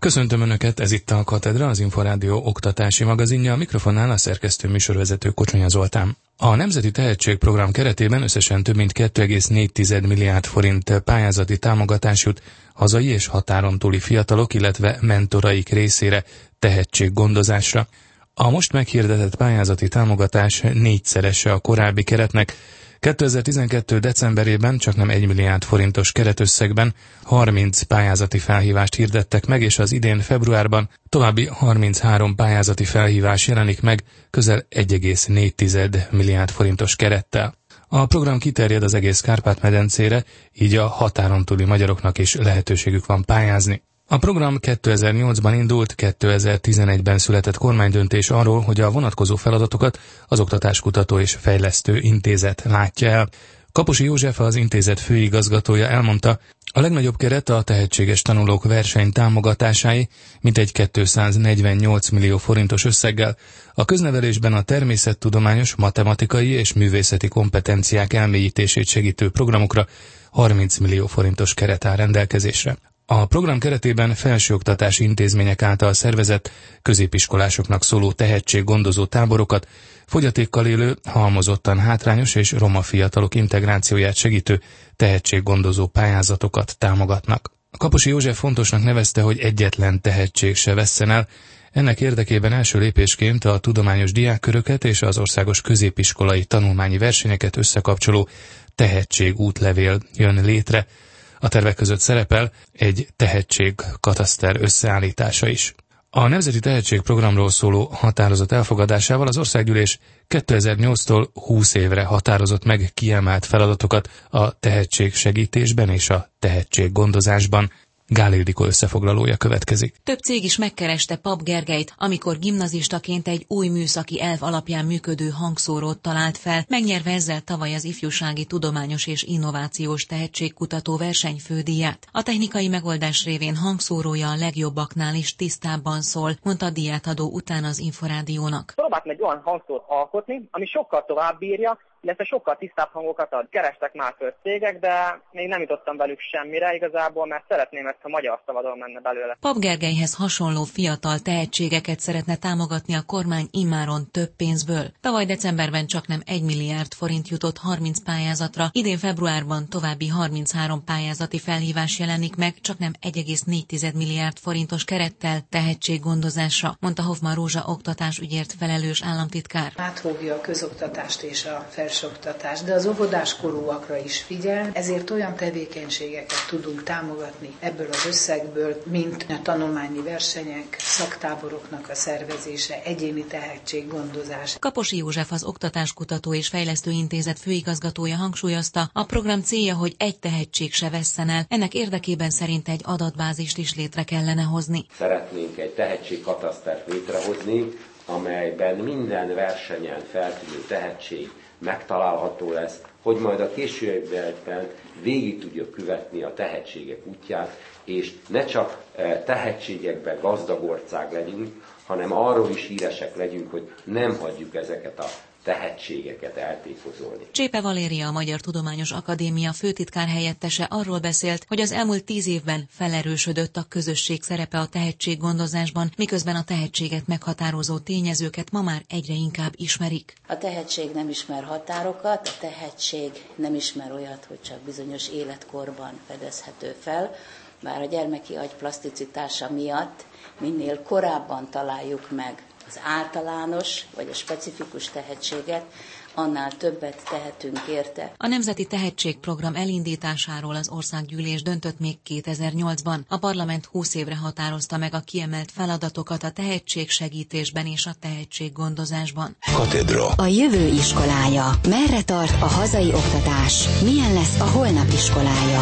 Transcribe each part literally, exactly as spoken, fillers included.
Köszöntöm Önöket, ez itt a Katedra, az Inforádió oktatási magazinja, a mikrofonnál a szerkesztő műsorvezető Kocsonya Zoltán. A Nemzeti Tehetségprogram keretében összesen több mint két egész négy milliárd forint pályázati támogatás jut hazai és határon túli fiatalok, illetve mentoraik részére tehetséggondozásra. A most meghirdetett pályázati támogatás négyszerese a korábbi keretnek. kétezer-tizenkettő decemberében csaknem egy milliárd forintos keretösszegben harminc pályázati felhívást hirdettek meg, és az idén februárban további harminchárom pályázati felhívás jelenik meg közel egy egész négy milliárd forintos kerettel. A program kiterjed az egész Kárpát-medencére, így a határon túli magyaroknak is lehetőségük van pályázni. A program kétezer-nyolcban indult, kétezer-tizenegyben született kormánydöntés arról, hogy a vonatkozó feladatokat az Oktatáskutató és Fejlesztő Intézet látja el. Kaposi József, az intézet főigazgatója elmondta, a legnagyobb keret a tehetséges tanulók verseny támogatásáé, mintegy kétszáznegyvennyolc millió forintos összeggel. A köznevelésben a természettudományos, matematikai és művészeti kompetenciák elmélyítését segítő programokra harminc millió forintos keret áll rendelkezésre. A program keretében felsőoktatási intézmények által szervezett középiskolásoknak szóló tehetséggondozó táborokat, fogyatékkal élő, halmozottan hátrányos és roma fiatalok integrációját segítő tehetséggondozó pályázatokat támogatnak. Kaposi József fontosnak nevezte, hogy egyetlen tehetség se vesszen el. Ennek érdekében első lépésként a tudományos diákköröket és az országos középiskolai tanulmányi versenyeket összekapcsoló tehetségútlevél jön létre. A tervek között szerepel egy tehetségkataszter összeállítása is. A Nemzeti Tehetségprogramról szóló határozat elfogadásával az Országgyűlés kétezer-nyolctól húsz évre határozott meg kiemelt feladatokat a tehetségsegítésben és a tehetséggondozásban. Gál Ildikó összefoglalója következik. Több cég is megkereste Pap Gergelyt, amikor gimnazistaként egy új műszaki elv alapján működő hangszórót talált fel, megnyerve ezzel tavaly az Ifjúsági Tudományos és Innovációs Tehetségkutató versenyfődíját. A technikai megoldás révén hangszórója a legjobbaknál is tisztábban szól, mondta a díjátadó után az Inforádiónak. Próbáltam egy olyan hangszórót alkotni, ami sokkal tovább bírja, illetve sokkal tisztább hangokat ad. Kerestek már föl cégek, de még nem jutottam velük semmire igazából, mert szeretném ezt, ha magyar szabadon menne belőle. Pap Gergelyhez hasonló fiatal tehetségeket szeretne támogatni a kormány immáron több pénzből. Tavaly decemberben csaknem egy milliárd forint jutott harminc pályázatra, idén februárban további harminchárom pályázati felhívás jelenik meg, csaknem egy egész négy milliárd forintos kerettel tehetséggondozásra, mondta Hoffman Rózsa oktatásügyért felelős államtitkár. Átfogja a közoktatást és a felsőoktatást, de az óvodáskorúakra is figyel, ezért olyan tevékenységeket tudunk támogatni ebből az összegből, mint a tanulmányi versenyek, szaktáboroknak a szervezése, egyéni tehetséggondozás. Kaposi József, az Oktatáskutató és Fejlesztő Intézet főigazgatója hangsúlyozta, a program célja, hogy egy tehetség se vesszen el, ennek érdekében szerint egy adatbázist is létre kellene hozni. Szeretnénk egy tehetségkatasztert létrehozni, amelyben minden versenyen feltűnő tehetség megtalálható lesz, hogy majd a későbbiekben végig tudjuk követni a tehetségek útját, és ne csak tehetségekben gazdag ország legyünk, hanem arról is híresek legyünk, hogy nem hagyjuk ezeket a tehetségeket eltékozolni. Csépe Valéria, a Magyar Tudományos Akadémia főtitkár helyettese arról beszélt, hogy az elmúlt tíz évben felerősödött a közösség szerepe a tehetséggondozásban, miközben a tehetséget meghatározó tényezőket ma már egyre inkább ismerik. A tehetség nem ismer határokat, a tehetség nem ismer olyat, hogy csak bizonyos életkorban fedezhető fel, bár a gyermeki agy plaszticitása miatt minél korábban találjuk meg az általános vagy a specifikus tehetséget, annál többet tehetünk érte. A Nemzeti Tehetségprogram elindításáról az Országgyűlés döntött még kétezer-nyolcban. A parlament húsz évre határozta meg a kiemelt feladatokat a tehetségsegítésben és a tehetséggondozásban. Katedra. A jövő iskolája. Merre tart a hazai oktatás? Milyen lesz a holnap iskolája?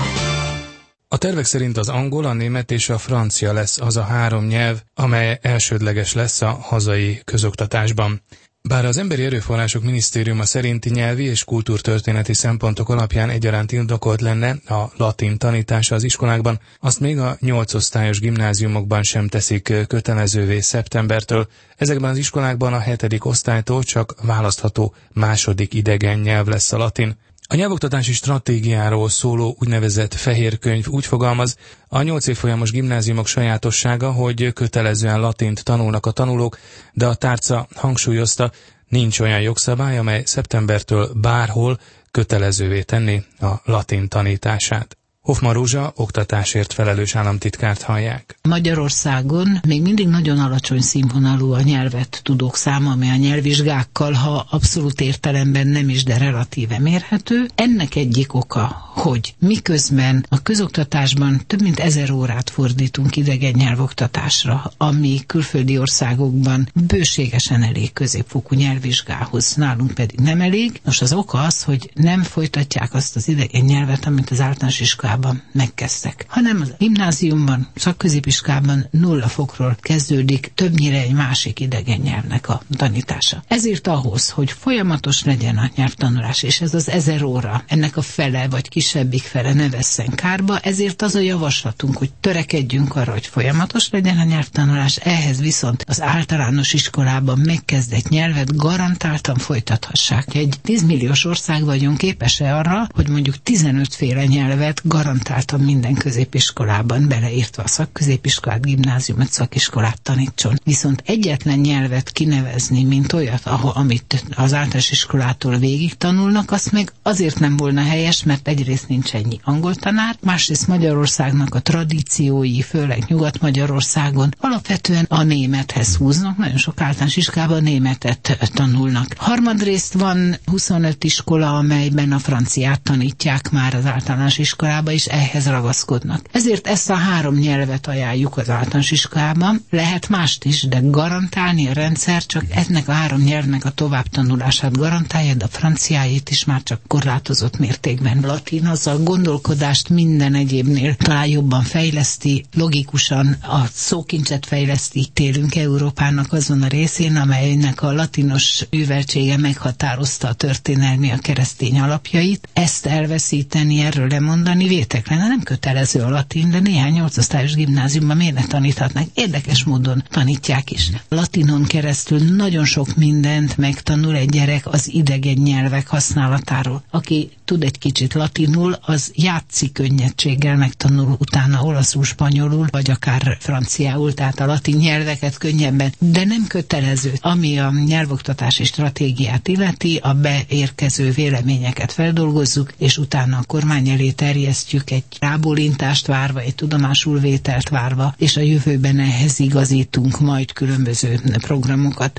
A tervek szerint az angol, a német és a francia lesz az a három nyelv, amely elsődleges lesz a hazai közoktatásban. Bár az Emberi Erőforrások Minisztériuma szerinti nyelvi és kultúrtörténeti szempontok alapján egyaránt indokolt lenne a latin tanítása az iskolákban, azt még a nyolcosztályos gimnáziumokban sem teszik kötelezővé szeptembertől. Ezekben az iskolákban a hetedik osztálytól csak választható második idegen nyelv lesz a latin. A nyelvoktatási stratégiáról szóló úgynevezett fehér könyv úgy fogalmaz, a nyolc évfolyamos gimnáziumok sajátossága, hogy kötelezően latint tanulnak a tanulók, de a tárca hangsúlyozta, nincs olyan jogszabály, amely szeptembertől bárhol kötelezővé tenni a latin tanítását. Hoffman Rózsa, oktatásért felelős államtitkárt hallják. Magyarországon még mindig nagyon alacsony színvonalú a nyelvet tudók száma, ami a nyelvvizsgákkal, ha abszolút értelemben nem is, de relatíve mérhető. Ennek egyik oka, hogy miközben a közoktatásban több mint ezer órát fordítunk idegen nyelvoktatásra, ami külföldi országokban bőségesen elég középfokú nyelvvizsgához, nálunk pedig nem elég. Most az oka az, hogy nem folytatják azt az idegen nyelvet, amit az általános iskolában megkezdtek, hanem a gimnáziumban, szakközépiskolában nulla fokról kezdődik többnyire egy másik idegen nyelvnek a tanítása. Ezért ahhoz, hogy folyamatos legyen a nyelvtanulás, és ez az ezer óra, ennek a fele vagy kisebbik fele ne vesszen kárba, ezért az a javaslatunk, hogy törekedjünk arra, hogy folyamatos legyen a nyelvtanulás, ehhez viszont az általános iskolában megkezdett nyelvet garantáltan folytathassák. Egy tízmilliós ország vagyunk, képes-e arra, hogy mondjuk tizenöt féle nyelvet garantáltan minden középiskolában, beleértve a szakközépiskolát, gimnáziumot, szakiskolát tanítson. Viszont egyetlen nyelvet kinevezni, mint olyat, ahol, amit az általános iskolától végig tanulnak, azt meg azért nem volna helyes, mert egyrészt nincs ennyi angol tanár, másrészt Magyarországnak a tradíciói, főleg Nyugat-Magyarországon alapvetően a némethez húznak, nagyon sok általános iskolában németet tanulnak. Harmadrészt van huszonöt iskola, amelyben a franciát tanítják már az általános iskolában, és ehhez ragaszkodnak. Ezért ezt a három nyelvet ajánljuk az általános iskolában, lehet mást is, de garantálni a rendszer csak ennek a három nyelvnek a továbbtanulását garantálja, de a franciáit is már csak korlátozott mértékben. Latin az a gondolkodást minden egyébnél talán jobban fejleszti, logikusan a szókincset fejleszti. Itt élünk Európának azon a részén, amelynek a latinos műveltsége meghatározta a történelmi, a keresztény alapjait. Ezt elveszíteni, erről lemondani véteklen, nem kötelező a latin, de néhány nyolcosztályos gimnáziumban miért ne taníthatnak? Érdekes módon tanítják is. Latinon keresztül nagyon sok mindent megtanul egy gyerek az idegen nyelvek használatáról. Aki tud egy kicsit latinul, az játszik könnyedséggel, megtanul utána olaszul, spanyolul, vagy akár franciául, tehát a latin nyelveket könnyebben, de nem kötelező. Ami a nyelvoktatási stratégiát illeti, a beérkező véleményeket feldolgozzuk, és utána a kormány elé terjesztjük egy rábólintást várva, egy tudomásulvételt várva, és a jövőben ehhez igazítunk majd különböző programokat.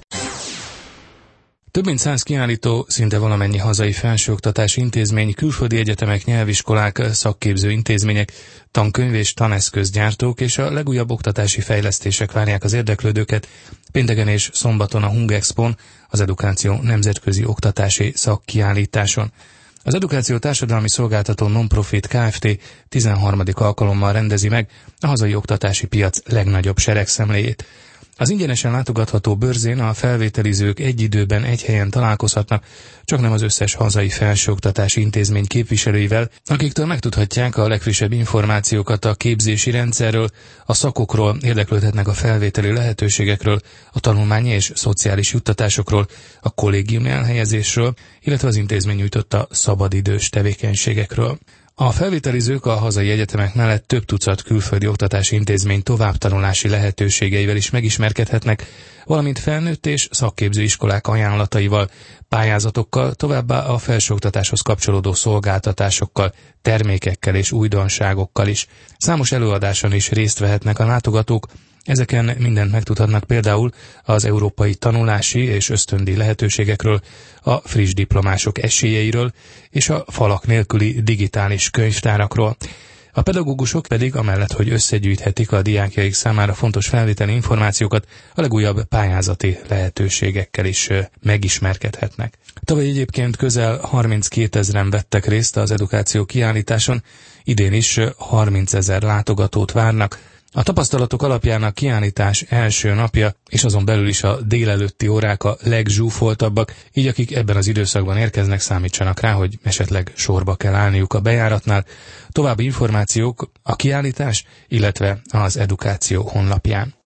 Több mint száz kiállító, szinte valamennyi hazai felsőoktatási intézmény, külföldi egyetemek, nyelviskolák, szakképző intézmények, tankönyv és taneszközgyártók és a legújabb oktatási fejlesztések várják az érdeklődőket pénteken és szombaton a Hungexpon, az Edukáció nemzetközi oktatási szakkiállításon. Az Edukáció Társadalmi Szolgáltató Non-Profit Kft. tizenharmadik alkalommal rendezi meg a hazai oktatási piac legnagyobb seregszemléjét. Az ingyenesen látogatható bőrzén a felvételizők egy időben egy helyen találkozhatnak, csak nem az összes hazai felsőoktatási intézmény képviselőivel, akiktől megtudhatják a legfrissebb információkat a képzési rendszerről, a szakokról, érdeklődhetnek a felvételi lehetőségekről, a tanulmányi és szociális juttatásokról, a kollégiumi elhelyezésről, illetve az intézmény nyújtotta szabadidős tevékenységekről. A felvételizők a hazai egyetemek mellett több tucat külföldi oktatási intézmény továbbtanulási lehetőségeivel is megismerkedhetnek, valamint felnőtt és szakképző iskolák ajánlataival, pályázatokkal, továbbá a felsőoktatáshoz kapcsolódó szolgáltatásokkal, termékekkel és újdonságokkal is. Számos előadáson is részt vehetnek a látogatók, ezeken mindent megtudhatnak például az európai tanulási és ösztöndíj lehetőségekről, a friss diplomások esélyeiről és a falak nélküli digitális könyvtárakról. A pedagógusok pedig amellett, hogy összegyűjthetik a diákjaik számára fontos felvételi információkat, a legújabb pályázati lehetőségekkel is megismerkedhetnek. Tavaly egyébként közel harminckétezren vettek részt az Edukáció kiállításon, idén is harmincezer látogatót várnak. A tapasztalatok alapján a kiállítás első napja, és azon belül is a délelőtti órák a legzsúfoltabbak, így akik ebben az időszakban érkeznek, számítsanak rá, hogy esetleg sorba kell állniuk a bejáratnál. További információk a kiállítás, illetve az Edukáció honlapján.